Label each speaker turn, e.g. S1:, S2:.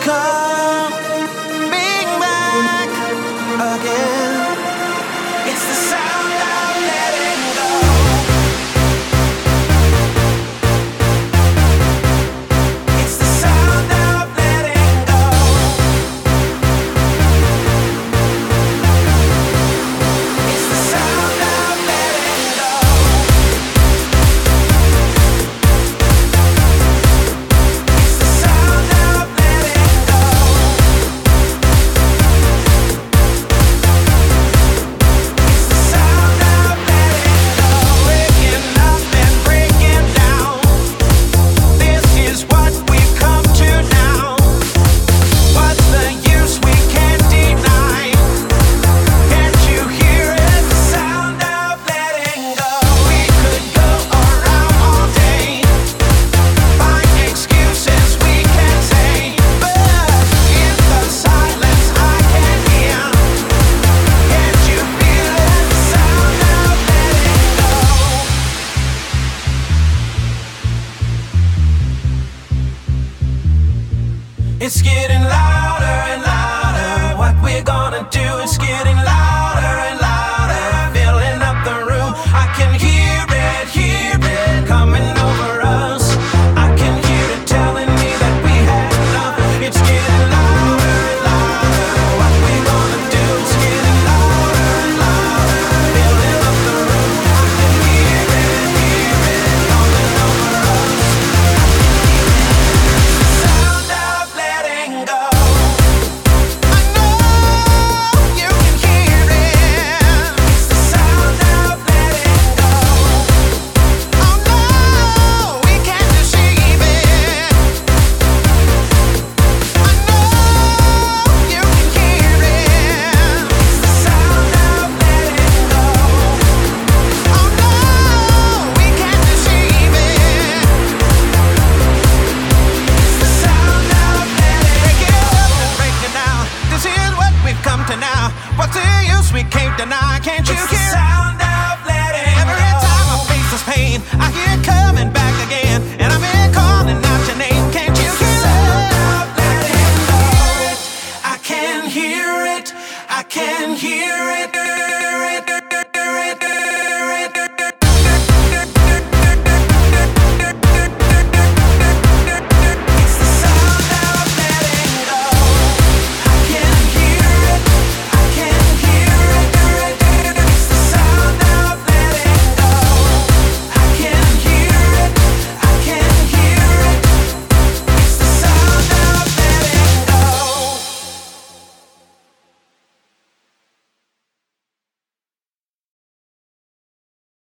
S1: coming back again. It's the sound of letting go. It's the sound of letting go. It's the sound of letting go. It's the sound of letting go. It's the sound of letting go. Breaking up and breaking down. This is what we've come to now. What's the use? We can't deny. Can't you hear it? The sound of letting go. We could go around all day, find excuses we can say, but in the silence I can hear. Can't you feel it? The sound of letting go. It's getting louder and louder. What we're gonna do is getting louder and louder. Filling up the room. I can hear it coming over us. I can hear it telling me that we had enough. It's getting louder and louder. What we're gonna do is getting louder and louder. Filling up the room. I can hear it coming over us. Sound of letting go. I know you can hear it. It's the sound of letting go. Oh no, we can't deceive it. I know you can hear it. It's the sound of letting go. Oh no, we can't deceive it. It's the sound of letting go. Break it down. This is what we've come to now. What's the use? We can't deny. Can't you hear? It's the sound of letting go. Every time I face this pain, I hear it coming back again, and I'm here calling out your name. Can't you hear it? Sound of letting go. I can hear it. I can hear it.